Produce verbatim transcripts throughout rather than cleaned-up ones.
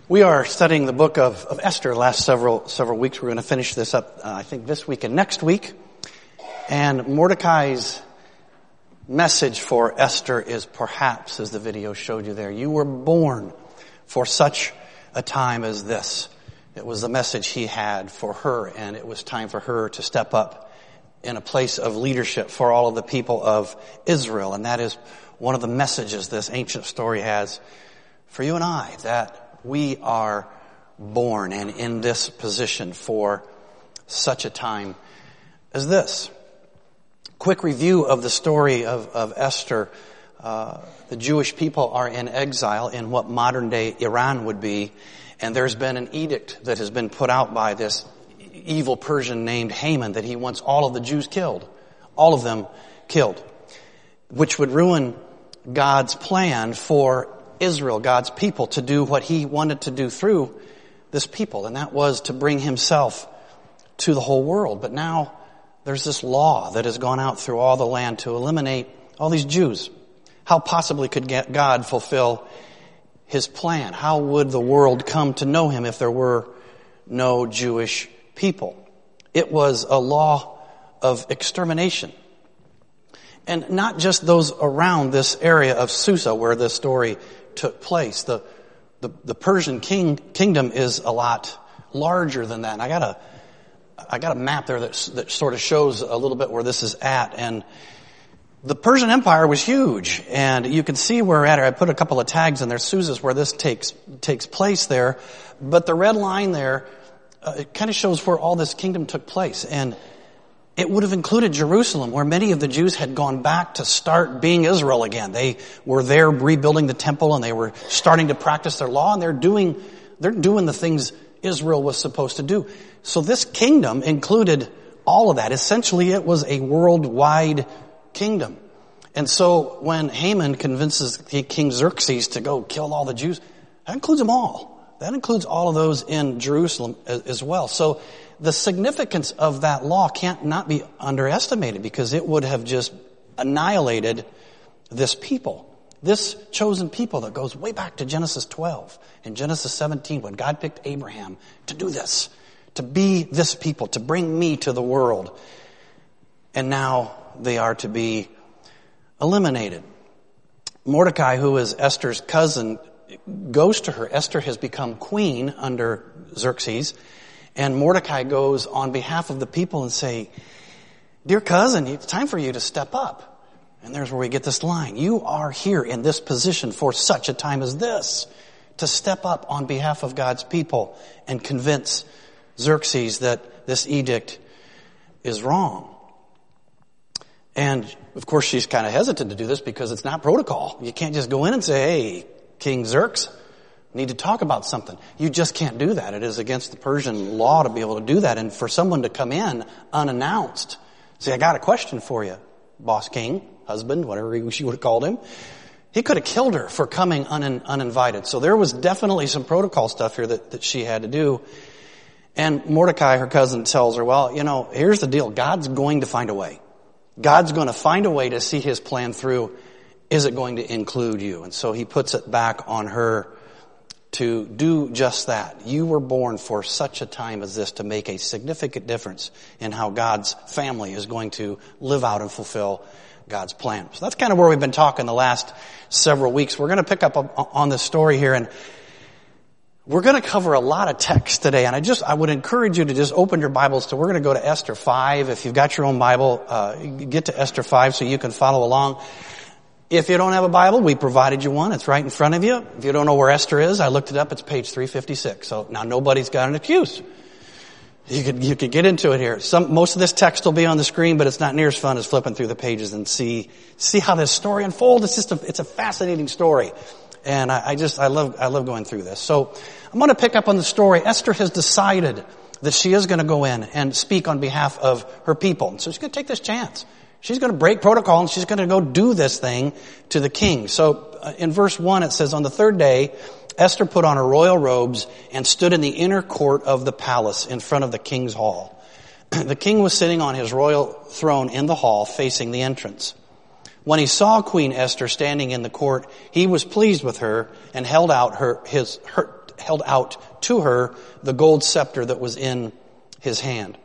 We are studying the book of, of Esther the last several several weeks. We're going to finish this up, uh, I think, this week and next week. And Mordecai's message for Esther is perhaps, as the video showed you there, you were born for such a time as this. It was the message he had for her, and it was time for her to step up in a place of leadership for all of the people of Israel. And that is one of the messages this ancient story has for you and I, that we are born and in this position for such a time as this. Quick review of the story of, of Esther. Uh, the Jewish people are in exile in what modern day Iran would be, and there's been an edict that has been put out by this evil Persian named Haman that he wants all of the Jews killed, all of them killed, which would ruin God's plan for Israel, God's people, to do what he wanted to do through this people, and that was to bring himself to the whole world. But now there's this law that has gone out through all the land to eliminate all these Jews. How possibly could God fulfill his plan? How would the world come to know him if there were no Jewish people? It was a law of extermination. And not just those around this area of Susa where this story took place. The, the, the Persian king, kingdom is a lot larger than that. And I got a, I got a map there that, that sort of shows a little bit where this is at. And the Persian Empire was huge. And you can see where we're at. I put a couple of tags in there. Susa's where this takes, takes place there. But the red line there, uh, it kind of shows where all this kingdom took place. And it would have included Jerusalem, where many of the Jews had gone back to start being Israel again. They were there rebuilding the temple, and they were starting to practice their law, and they're doing, they're doing the things Israel was supposed to do. So this kingdom included all of that. Essentially, it was a worldwide kingdom. And so when Haman convinces King Xerxes to go kill all the Jews, that includes them all. That includes all of those in Jerusalem as well. So the significance of that law can't not be underestimated, because it would have just annihilated this people, this chosen people that goes way back to Genesis twelve and Genesis seventeen, when God picked Abraham to do this, to be this people, to bring me to the world. And now they are to be eliminated. Mordecai, who is Esther's cousin, goes to her. Esther has become queen under Xerxes. And Mordecai goes on behalf of the people and say, dear cousin, it's time for you to step up. And there's where we get this line. You are here in this position for such a time as this, to step up on behalf of God's people and convince Xerxes that this edict is wrong. And of course she's kind of hesitant to do this because it's not protocol. You can't just go in and say, hey, King Xerxes, need to talk about something. You just can't do that. It is against the Persian law to be able to do that. And for someone to come in unannounced, say, I got a question for you, boss king, husband, whatever she would have called him. He could have killed her for coming un- uninvited. So there was definitely some protocol stuff here that, that she had to do. And Mordecai, her cousin, tells her, well, you know, here's the deal. God's going to find a way. God's going to find a way to see his plan through. Is it going to include you? And so he puts it back on her to do just that. You were born for such a time as this to make a significant difference in how God's family is going to live out and fulfill God's plan. So that's kind of where we've been talking the last several weeks. We're going to pick up on this story here, and we're going to cover a lot of text today. And I just, I would encourage you to just open your Bibles to, we're going to go to Esther five. If you've got your own Bible, uh, get to Esther five so you can follow along. If you don't have a Bible, we provided you one. It's right in front of you. If you don't know where Esther is, I looked it up. It's page three fifty-six. So now nobody's got an excuse. You could, you could get into it here. Some, most of this text will be on the screen, but it's not near as fun as flipping through the pages and see, see how this story unfolds. It's just a, it's a fascinating story. And I, I just, I love, I love going through this. So I'm going to pick up on the story. Esther has decided that she is going to go in and speak on behalf of her people. And so she's going to take this chance. She's going to break protocol, and she's going to go do this thing to the king. So uh, in verse one it says, on the third day, Esther put on her royal robes and stood in the inner court of the palace in front of the king's hall. The king was sitting on his royal throne in the hall facing the entrance. When he saw Queen Esther standing in the court, he was pleased with her and held out her, his, her, held out to her the gold scepter that was in his hand.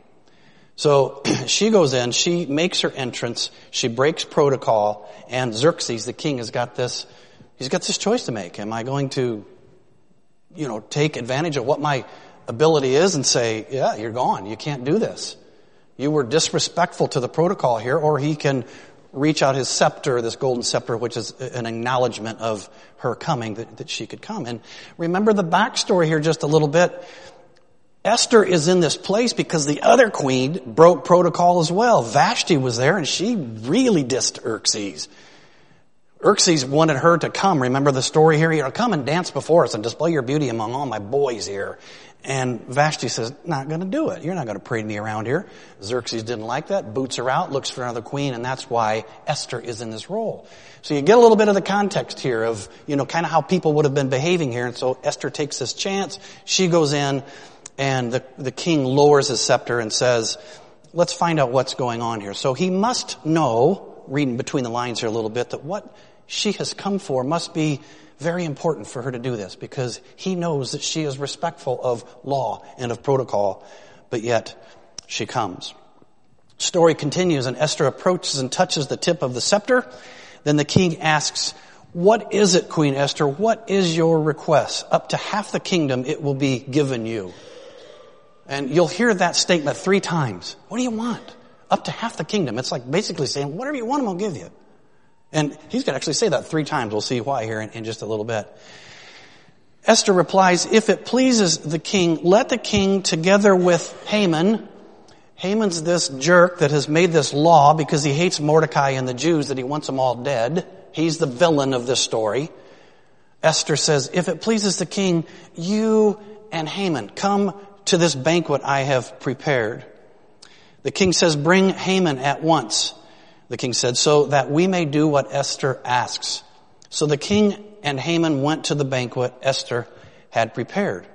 So she goes in, she makes her entrance, she breaks protocol, and Xerxes, the king, has got this, he's got this choice to make. Am I going to, you know, take advantage of what my ability is and say, yeah, you're gone, you can't do this. You were disrespectful to the protocol here, or he can reach out his scepter, this golden scepter, which is an acknowledgement of her coming, that, that she could come. And remember the backstory here just a little bit. Esther is in this place because the other queen broke protocol as well. Vashti was there and she really dissed Xerxes. Xerxes wanted her to come. Remember the story here? You know, come and dance before us and display your beauty among all my boys here. And Vashti says, not going to do it. You're not going to parade me around here. Xerxes didn't like that, boots her out, looks for another queen, and that's why Esther is in this role. So you get a little bit of the context here of, you know, kind of how people would have been behaving here. And so Esther takes this chance. She goes in. And the, the king lowers his scepter and says, let's find out what's going on here. So he must know, reading between the lines here a little bit, that what she has come for must be very important for her to do this, because he knows that she is respectful of law and of protocol, but yet she comes. Story continues, and Esther approaches and touches the tip of the scepter. Then the king asks, what is it, Queen Esther? What is your request? Up to half the kingdom it will be given you. And you'll hear that statement three times. What do you want? Up to half the kingdom. It's like basically saying, whatever you want, I'm going to give you. And he's going to actually say that three times. We'll see why here in, in just a little bit. Esther replies, if it pleases the king, let the king together with Haman. Haman's this jerk that has made this law because he hates Mordecai and the Jews, that he wants them all dead. He's the villain of this story. Esther says, if it pleases the king, you and Haman come to this banquet I have prepared. The king says, bring Haman at once. The king said, so that we may do what Esther asks. So the king and Haman went to the banquet Esther had prepared.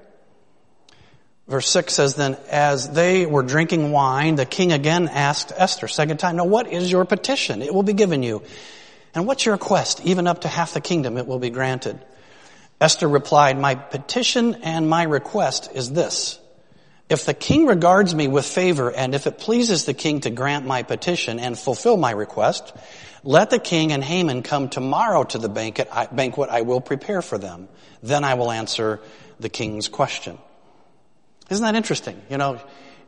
Verse six says, then as they were drinking wine, the king again asked Esther, second time, now what is your petition? It will be given you. And what's your request? Even up to half the kingdom it will be granted. Esther replied, my petition and my request is this. If the king regards me with favor, and if it pleases the king to grant my petition and fulfill my request, let the king and Haman come tomorrow to the banquet I, banquet I will prepare for them. Then I will answer the king's question. Isn't that interesting? You know,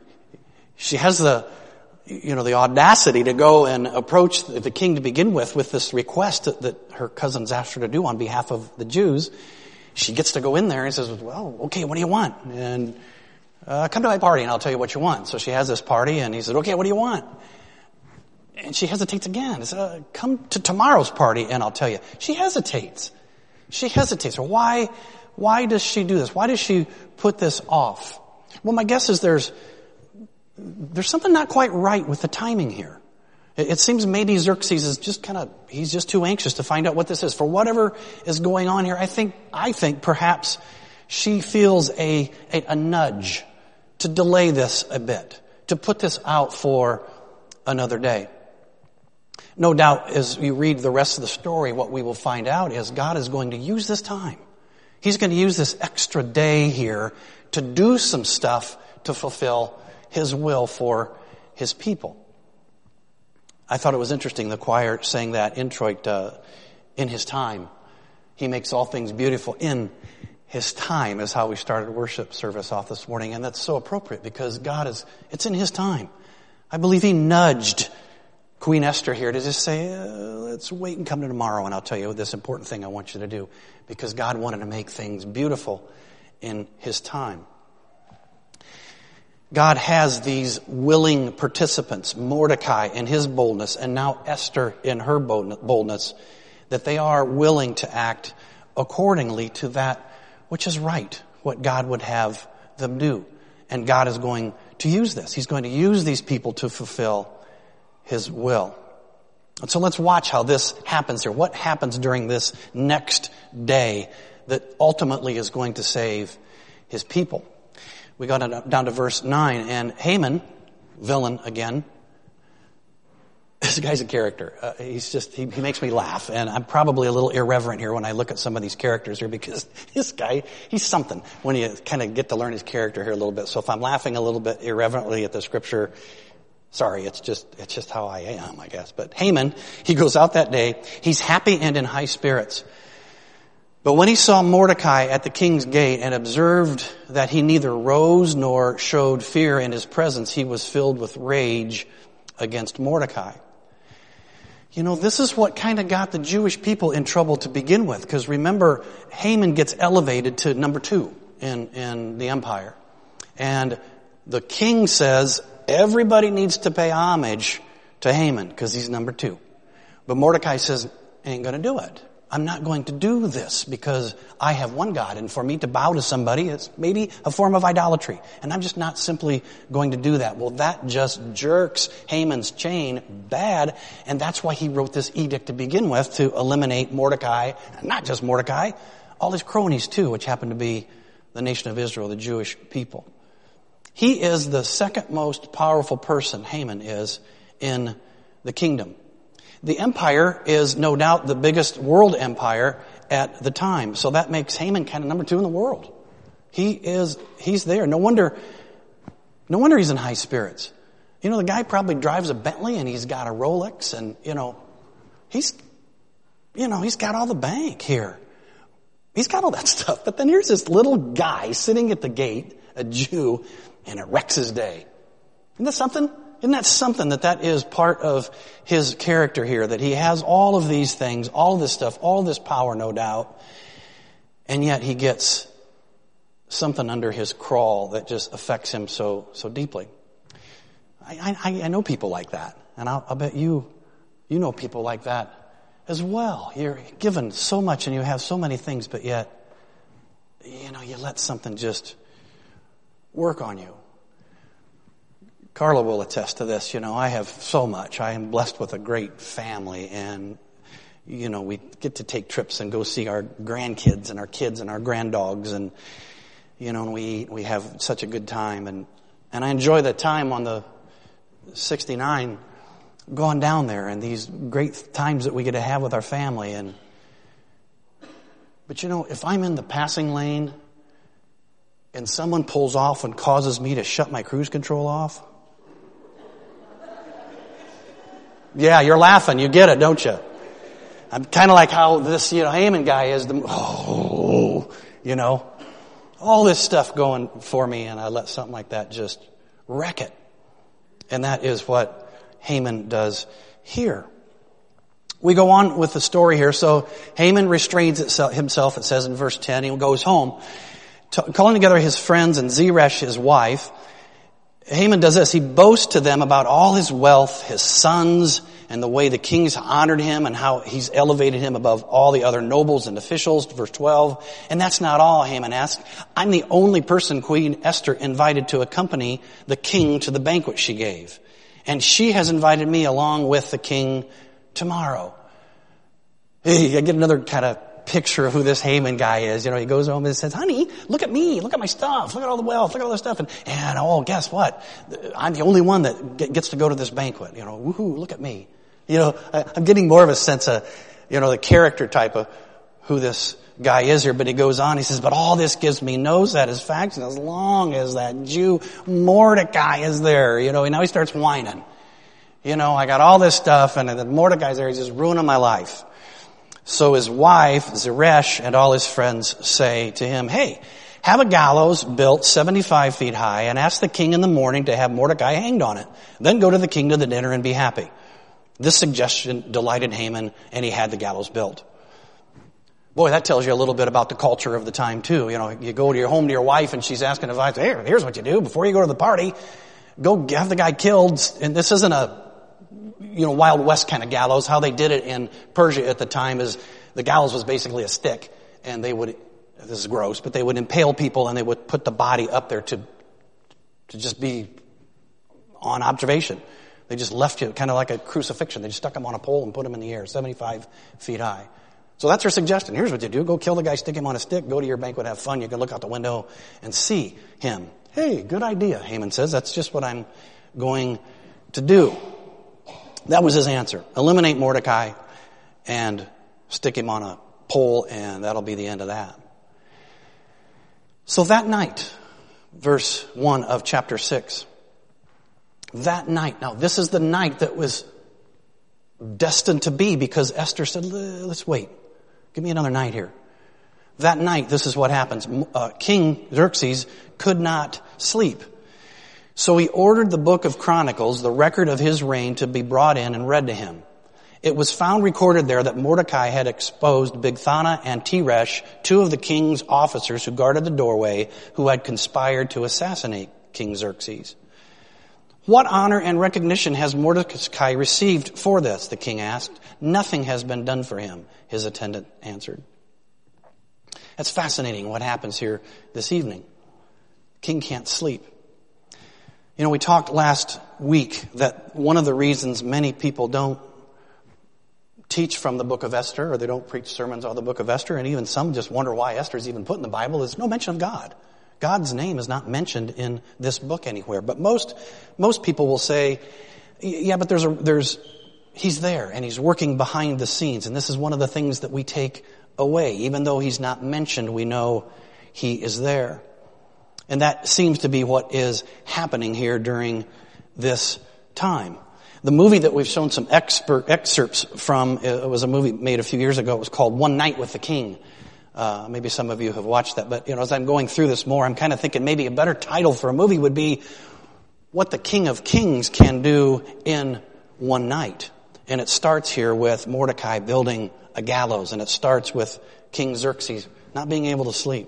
she has the, you know, the audacity to go and approach the king to begin with, with this request that, that her cousins asked her to do on behalf of the Jews. She gets to go in there and says, well, okay, what do you want? And Uh, come to my party and I'll tell you what you want. So she has this party and he said, okay, what do you want? And she hesitates again. He said, uh, come to tomorrow's party and I'll tell you. She hesitates. She hesitates. Why, why does she do this? Why does she put this off? Well, my guess is there's, there's something not quite right with the timing here. It, it seems maybe Xerxes is just kind of, he's just too anxious to find out what this is. For whatever is going on here, I think, I think perhaps she feels a, a, a nudge to delay this a bit, to put this out for another day. No doubt, as you read the rest of the story, what we will find out is God is going to use this time. He's going to use this extra day here to do some stuff to fulfill His will for His people. I thought it was interesting, the choir sang that introit, uh, in His time. He makes all things beautiful in His time is how we started worship service off this morning. And that's so appropriate because God is, it's in His time. I believe He nudged Queen Esther here to just say, uh, let's wait and come to tomorrow and I'll tell you this important thing I want you to do. Because God wanted to make things beautiful in His time. God has these willing participants, Mordecai in his boldness and now Esther in her boldness, that they are willing to act accordingly to that which is right, what God would have them do. And God is going to use this. He's going to use these people to fulfill His will. And so let's watch how this happens here. What happens during this next day that ultimately is going to save His people? We got down to verse nine, and Haman, villain again, this guy's a character. Uh, he's just, he, he makes me laugh. And I'm probably a little irreverent here when I look at some of these characters here, because this guy, he's something when you kind of get to learn his character here a little bit. So if I'm laughing a little bit irreverently at the scripture, sorry, it's just, it's just how I am, I guess. But Haman, he goes out that day. He's happy and in high spirits. But when he saw Mordecai at the king's gate and observed that he neither rose nor showed fear in his presence, he was filled with rage against Mordecai. You know, this is what kind of got the Jewish people in trouble to begin with, because remember, Haman gets elevated to number two in, in the empire. And the king says everybody needs to pay homage to Haman because he's number two. But Mordecai says, ain't going to do it. I'm not going to do this because I have one God, and for me to bow to somebody is maybe a form of idolatry. And I'm just not simply going to do that. Well, that just jerks Haman's chain bad, and that's why he wrote this edict to begin with, to eliminate Mordecai, not just Mordecai, all his cronies too, which happen to be the nation of Israel, the Jewish people. He is the second most powerful person, Haman is, in the kingdom. The empire is no doubt the biggest world empire at the time. So that makes Haman kind of number two in the world. He is, he's there. No wonder, no wonder he's in high spirits. You know, the guy probably drives a Bentley and he's got a Rolex and, you know, he's, you know, he's got all the bank here. He's got all that stuff. But then here's this little guy sitting at the gate, a Jew, and it wrecks his day. Isn't that something? Isn't that something that that is part of his character here, that he has all of these things, all of this stuff, all of this power, no doubt, and yet he gets something under his crawl that just affects him so so deeply. I, I, I know people like that, and I'll, I'll bet you you know people like that as well. You're given so much and you have so many things, but yet, you know, you let something just work on you. Carla will attest to this. You know, I have so much. I am blessed with a great family, and, you know, we get to take trips and go see our grandkids and our kids and our granddogs, and, you know, and we eat, we have such a good time, and, and I enjoy the time on the sixty-nine going down there and these great times that we get to have with our family. And, but you know, if I'm in the passing lane and someone pulls off and causes me to shut my cruise control off, yeah, you're laughing. You get it, don't you? I'm kind of like how this, you know, Haman guy is. The, oh, you know, all this stuff going for me, and I let something like that just wreck it. And that is what Haman does here. We go on with the story here. So Haman restrains himself, it says in verse ten. He goes home, t- calling together his friends and Zeresh, his wife. Haman does this. He boasts to them about all his wealth, his sons, and the way the king's honored him and how he's elevated him above all the other nobles and officials. Verse twelve. And that's not all, Haman asks. I'm the only person Queen Esther invited to accompany the king to the banquet she gave. And she has invited me along with the king tomorrow. Hey, I get another kind of picture of who this Haman guy is. You know, he goes home and says, honey, look at me. Look at my stuff. Look at all the wealth. Look at all this stuff. And, and oh, guess what? I'm the only one that gets to go to this banquet. You know, woohoo, look at me. You know, I, I'm getting more of a sense of, you know, the character type of who this guy is here. But he goes on, he says, but all this gives me no satisfaction as long as that Jew Mordecai is there. You know, now he starts whining. You know, I got all this stuff, and then Mordecai's there. He's just ruining my life. So his wife, Zeresh, and all his friends say to him, hey, have a gallows built seventy-five feet high and ask the king in the morning to have Mordecai hanged on it. Then go to the king to the dinner and be happy. This suggestion delighted Haman, and he had the gallows built. Boy, that tells you a little bit about the culture of the time too. You know, you go to your home to your wife and she's asking advice. Here, here's what you do before you go to the party. Go have the guy killed. And this isn't a, you know, Wild West kind of gallows. How they did it in Persia at the time is the gallows was basically a stick, and they would, this is gross, but they would impale people and they would put the body up there to, to just be on observation. They just left you kind of like a crucifixion. They just stuck him on a pole and put him in the air, seventy-five feet high. So that's her suggestion. Here's what you do. Go kill the guy, stick him on a stick, go to your banquet, have fun. You can look out the window and see him. Hey, good idea, Haman says. That's just what I'm going to do. that was his answer. Eliminate Mordecai and stick him on a pole, and that'll be the end of that. So that night, verse one of chapter six, that night, now this is the night that was destined to be, because Esther said, let's wait. Give me another night here. That night, this is what happens. Uh, King Xerxes could not sleep. So he ordered the book of Chronicles, the record of his reign, to be brought in and read to him. It was found recorded there that Mordecai had exposed Bigthana and Teresh, two of the king's officers who guarded the doorway, who had conspired to assassinate King Xerxes. What honor and recognition has Mordecai received for this? The king asked. Nothing has been done for him, his attendant answered. That's fascinating what happens here this evening. King can't sleep. You know, we talked last week that one of the reasons many people don't teach from the book of Esther, or they don't preach sermons on the book of Esther, and even some just wonder why Esther is even put in the Bible, is no mention of God. God's name is not mentioned in this book anywhere. But most most people will say, yeah, but there's a there's he's there and he's working behind the scenes, and this is one of the things that we take away. Even though he's not mentioned, we know he is there. And that seems to be what is happening here during this time. The movie that we've shown some expert excerpts from, it was a movie made a few years ago. It was called One Night with the King. Uh, maybe some of you have watched that, but you know, as I'm going through this more, I'm kind of thinking maybe a better title for a movie would be What the King of Kings Can Do in One Night. And it starts here with Mordecai building a gallows, and it starts with King Xerxes not being able to sleep.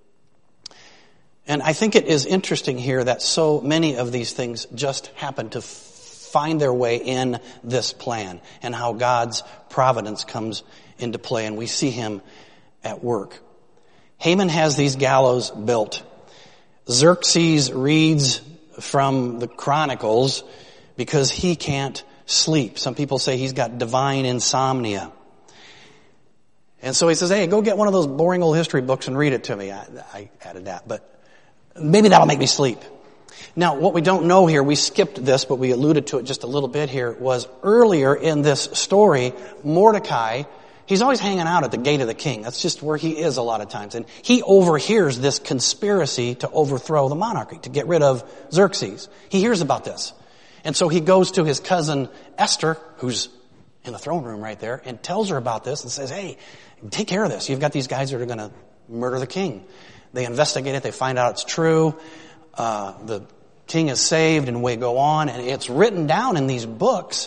And I think it is interesting here that so many of these things just happen to f- find their way in this plan, and how God's providence comes into play, and we see him at work. Haman has these gallows built. Xerxes reads from the Chronicles because he can't sleep. Some people say he's got divine insomnia. And so he says, hey, go get one of those boring old history books and read it to me. I, I added that, but maybe that'll make me sleep. Now, what we don't know here, we skipped this, but we alluded to it just a little bit here, was earlier in this story, Mordecai, he's always hanging out at the gate of the king. That's just where he is a lot of times. And he overhears this conspiracy to overthrow the monarchy, to get rid of Xerxes. He hears about this. And so he goes to his cousin Esther, who's in the throne room right there, and tells her about this and says, hey, take care of this. You've got these guys that are going to murder the king. They investigate it. They find out it's true. Uh, the king is saved, and we go on. And it's written down in these books,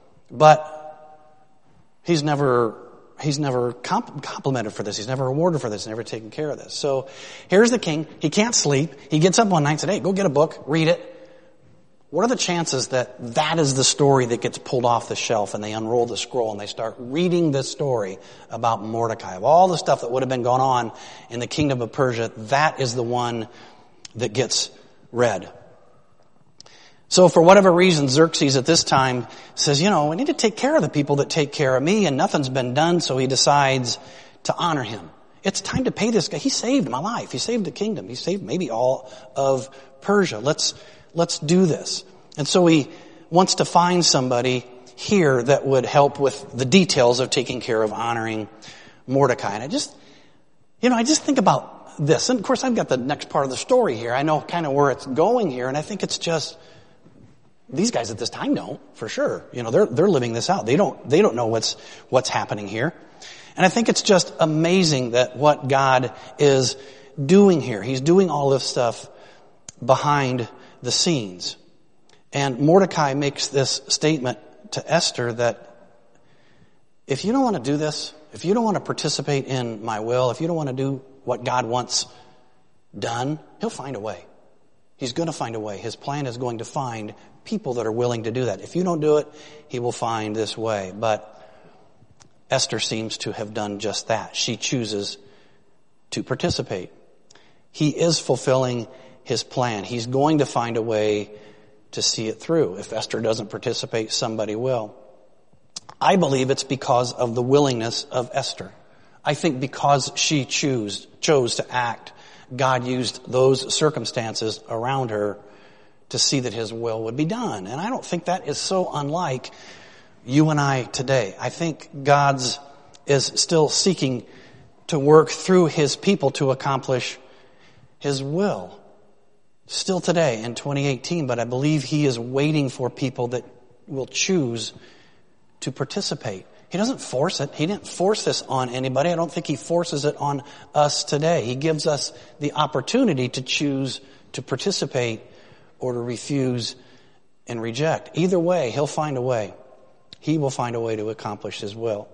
but he's never... He's never comp- complimented for this. He's never rewarded for this. He's never taken care of this. So here's the king. He can't sleep. He gets up one night and said, hey, go get a book, read it. What are the chances that that is the story that gets pulled off the shelf, and they unroll the scroll and they start reading this story about Mordecai? Of all the stuff that would have been going on in the kingdom of Persia, that is the one that gets read. So for whatever reason, Xerxes at this time says, you know, I need to take care of the people that take care of me, and nothing's been done, so he decides to honor him. It's time to pay this guy. He saved my life. He saved the kingdom. He saved maybe all of Persia. Let's, let's do this. And so he wants to find somebody here that would help with the details of taking care of honoring Mordecai. And I just, you know, I just think about this. And of course, I've got the next part of the story here. I know kind of where it's going here, and I think it's just, these guys at this time don't, for sure. You know, they're, they're living this out. They don't, they don't know what's, what's happening here. And I think it's just amazing that what God is doing here. He's doing all this stuff behind the scenes. And Mordecai makes this statement to Esther that if you don't want to do this, if you don't want to participate in my will, if you don't want to do what God wants done, he'll find a way. He's going to find a way. His plan is going to find people that are willing to do that. If you don't do it, he will find this way. But Esther seems to have done just that. She chooses to participate. He is fulfilling his plan. He's going to find a way to see it through. If Esther doesn't participate, somebody will. I believe it's because of the willingness of Esther. I think because she choose, chose to act, God used those circumstances around her to see that his will would be done. And I don't think that is so unlike you and I today. I think God's is still seeking to work through His people to accomplish His will. Still today in twenty eighteen, but I believe He is waiting for people that will choose to participate. He doesn't force it. He didn't force this on anybody. I don't think He forces it on us today. He gives us the opportunity to choose to participate or to refuse and reject. Either way, He'll find a way. He will find a way to accomplish His will.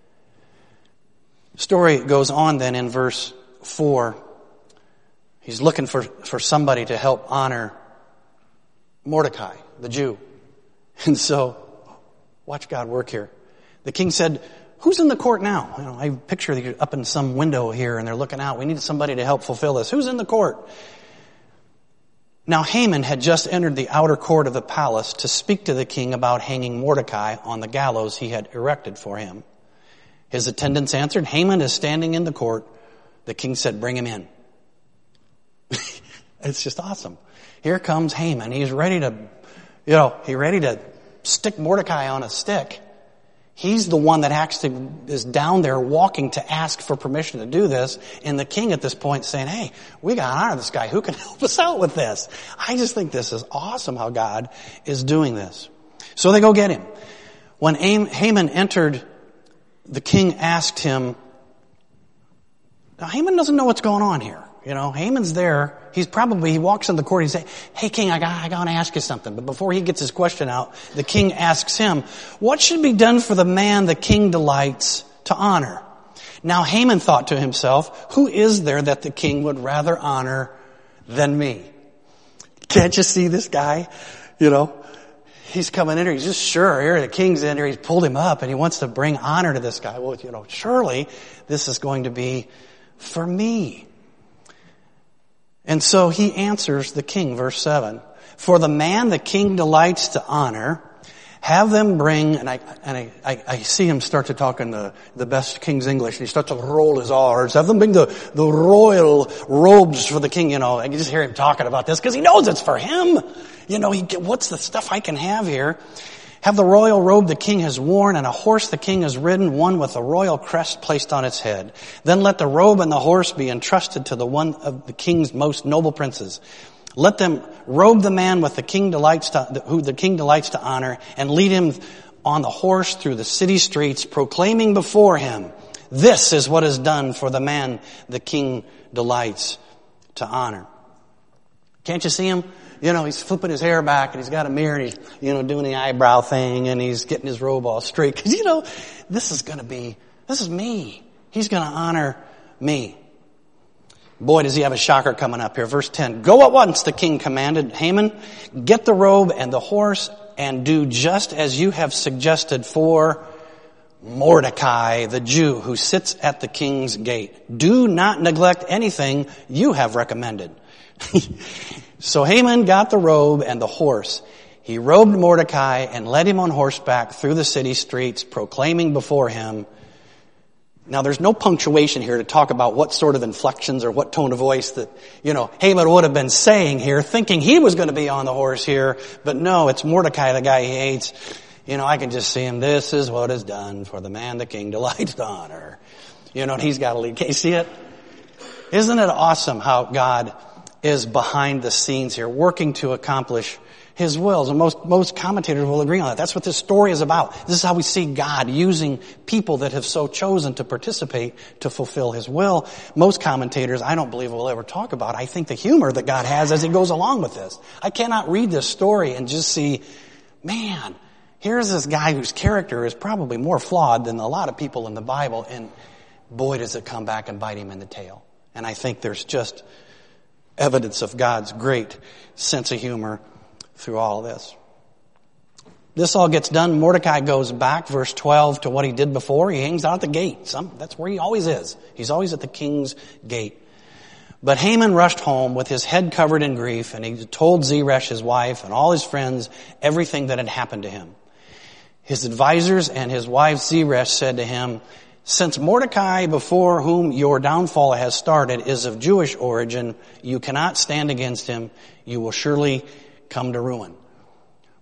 Story goes on then in verse four. He's looking for, for somebody to help honor Mordecai, the Jew. And so, watch God work here. The king said, who's in the court now? You know, I picture you up in some window here and they're looking out. We need somebody to help fulfill this. Who's in the court? Now Haman had just entered the outer court of the palace to speak to the king about hanging Mordecai on the gallows he had erected for him. His attendants answered, Haman is standing in the court. The king said, bring him in. It's just awesome. Here comes Haman. He's ready to, you know, he's ready to stick Mordecai on a stick. He's the one that actually is down there walking to ask for permission to do this. And the king at this point saying, hey, we got to honor this guy. Who can help us out with this? I just think this is awesome how God is doing this. So they go get him. When Haman entered, the king asked him, now Haman doesn't know what's going on here. You know, Haman's there. He's probably, he walks in the court and he says, hey, king, I got, I got to ask you something. But before he gets his question out, the king asks him, what should be done for the man the king delights to honor? Now Haman thought to himself, who is there that the king would rather honor than me? Can't you see this guy? You know, he's coming in here. He's just sure. Here, the king's in here. He's pulled him up and he wants to bring honor to this guy. Well, you know, surely this is going to be for me. And so he answers the king, verse seven. For the man the king delights to honor, have them bring, and I and I, I, I see him start to talk in the, the best King's English, and he starts to roll his R's. Have them bring the, the royal robes for the king. You know, I can just hear him talking about this because he knows it's for him. You know, he, what's the stuff I can have here? Have the royal robe the king has worn and a horse the king has ridden, one with a royal crest placed on its head. Then let the robe and the horse be entrusted to the one of the king's most noble princes. Let them robe the man with the king delights to, who the king delights to honor and lead him on the horse through the city streets, proclaiming before him, this is what is done for the man the king delights to honor. Can't you see him? You know, he's flipping his hair back and he's got a mirror and he's, you know, doing the eyebrow thing and he's getting his robe all straight. Cause you know, this is gonna be, this is me. He's gonna honor me. Boy, does he have a shocker coming up here. Verse ten. Go at once, the king commanded Haman. Get the robe and the horse and do just as you have suggested for Mordecai, the Jew who sits at the king's gate. Do not neglect anything you have recommended. So Haman got the robe and the horse. He robed Mordecai and led him on horseback through the city streets, proclaiming before him. Now there's no punctuation here to talk about what sort of inflections or what tone of voice that, you know, Haman would have been saying here, thinking he was going to be on the horse here. But no, it's Mordecai, the guy he hates. You know, I can just see him. This is what is done for the man the king delights to honor. You know, and he's got to lead. Can you see it? Isn't it awesome how God is behind the scenes here, working to accomplish His wills? And most, most commentators will agree on that. That's what this story is about. This is how we see God using people that have so chosen to participate to fulfill His will. Most commentators, I don't believe, will ever talk about, I think, the humor that God has as He goes along with this. I cannot read this story and just see, man, here's this guy whose character is probably more flawed than a lot of people in the Bible, and boy, does it come back and bite him in the tail. And I think there's just evidence of God's great sense of humor through all of this. This all gets done. Mordecai goes back, verse twelve, to what he did before. He hangs out at the gate. Some, that's where he always is. He's always at the king's gate. But Haman rushed home with his head covered in grief, and he told Zeresh, his wife, and all his friends everything that had happened to him. His advisors and his wife Zeresh said to him, since Mordecai, before whom your downfall has started, is of Jewish origin, you cannot stand against him. You will surely come to ruin.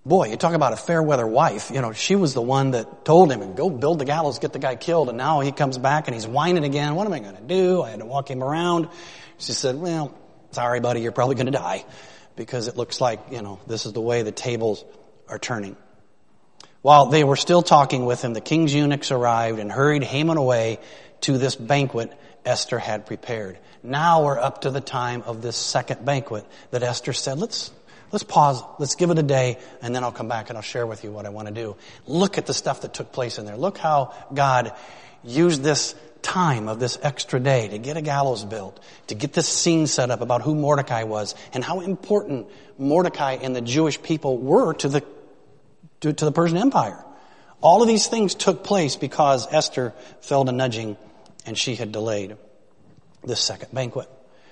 boy, you talk about a fair weather wife. You know, she was the one that told him, go build the gallows, get the guy killed. And now he comes back and he's whining again. What am I going to do? I had to walk him around. She said, well, sorry, buddy, you're probably going to die because it looks like, you know, this is the way the tables are turning. While they were still talking with him, the king's eunuchs arrived and hurried Haman away to this banquet Esther had prepared. Now we're up to the time of this second banquet that Esther said, let's let's pause, let's give it a day, and then I'll come back and I'll share with you what I want to do. Look at the stuff that took place in there. Look how God used this time of this extra day to get a gallows built, to get this scene set up about who Mordecai was and how important Mordecai and the Jewish people were to the to, to the Persian Empire. All of these things took place because Esther fell to nudging and she had delayed this second banquet.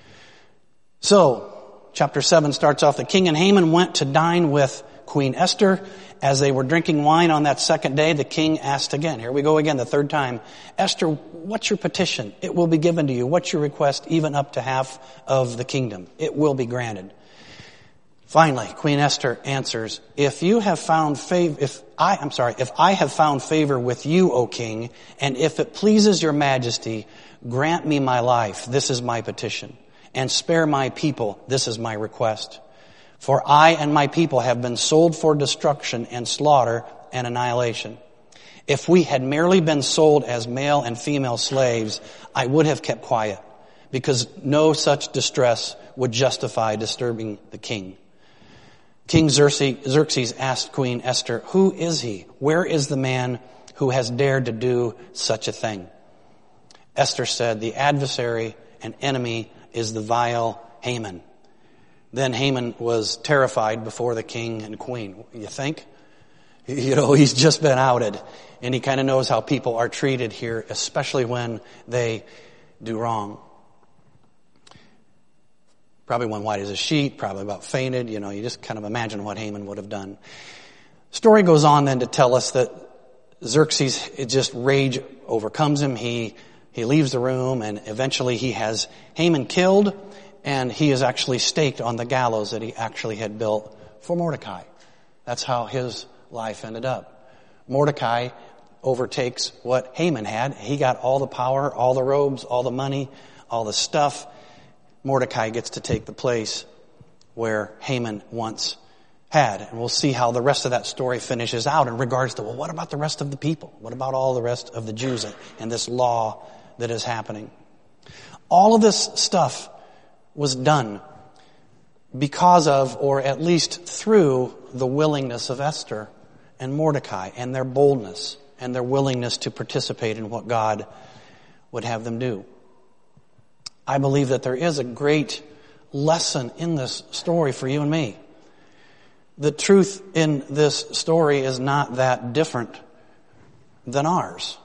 So, chapter seven starts off, the king and Haman went to dine with Queen Esther. As they were drinking wine on that second day, the king asked again. Here we go again, the third time. Esther, what's your petition? It will be given to you. What's your request? Even up to half of the kingdom. It will be granted. Finally, Queen Esther answers, if you have found favor, if I, I'm sorry, if I have found favor with you, O king, and if it pleases your majesty, grant me my life. This is my petition. And spare my people. This is my request. For I and my people have been sold for destruction and slaughter and annihilation. If we had merely been sold as male and female slaves, I would have kept quiet, because no such distress would justify disturbing the king. King Xerxes asked Queen Esther, who is he? Where is the man who has dared to do such a thing? Esther said, the adversary and enemy is the vile Haman. Then Haman was terrified before the king and queen. You think? You know, he's just been outed, and he kind of knows how people are treated here, especially when they do wrong. Probably went white as a sheet, probably about fainted. You know, you just kind of imagine what Haman would have done. Story goes on then to tell us that Xerxes, it just rage overcomes him. He he leaves the room, and eventually he has Haman killed, and he is actually staked on the gallows that he actually had built for Mordecai. That's how his life ended up. Mordecai overtakes what Haman had. He got all the power, all the robes, all the money, all the stuff. Mordecai gets to take the place where Haman once had. And we'll see how the rest of that story finishes out in regards to, well, what about the rest of the people? What about all the rest of the Jews and this law that is happening? All of this stuff was done because of, or at least through, the willingness of Esther and Mordecai and their boldness and their willingness to participate in what God would have them do. I believe that there is a great lesson in this story for you and me. The truth in this story is not that different than ours.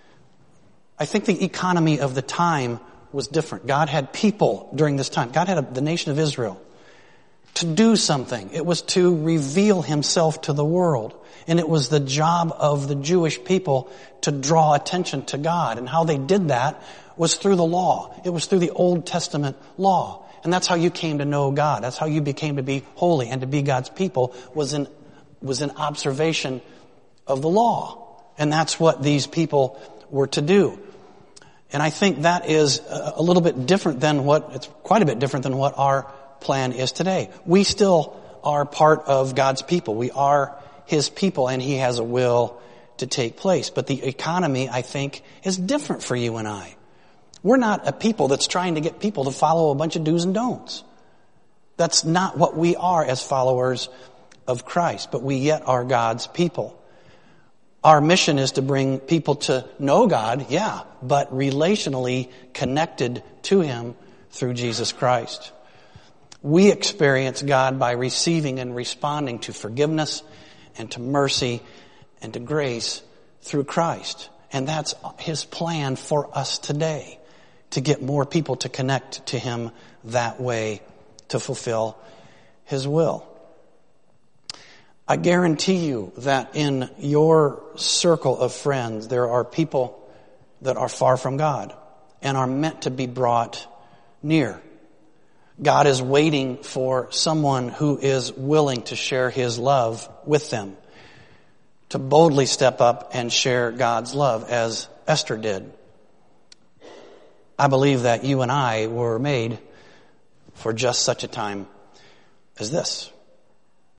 I think the economy of the time was different. God had people during this time. God had a, the nation of Israel to do something. It was to reveal himself to the world. And it was the job of the Jewish people to draw attention to God. And how they did that was through the law. It was through the Old Testament law. And that's how you came to know God. That's how you became to be holy and to be God's people, was in, was in observation of the law. And that's what these people were to do. And I think that is a little bit different than what, it's quite a bit different than what our plan is today. We still are part of God's people. We are his people, and he has a will to take place. But the economy, I think, is different for you and I. We're not a people that's trying to get people to follow a bunch of do's and don'ts. That's not what we are as followers of Christ, but we yet are God's people. Our mission is to bring people to know God, yeah, but relationally connected to him through Jesus Christ. We experience God by receiving and responding to forgiveness and to mercy and to grace through Christ. And that's his plan for us today, to get more people to connect to him that way, to fulfill his will. I guarantee you that in your circle of friends, there are people that are far from God and are meant to be brought near. God is waiting for someone who is willing to share his love with them, to boldly step up and share God's love as Esther did. I believe that you and I were made for just such a time as this.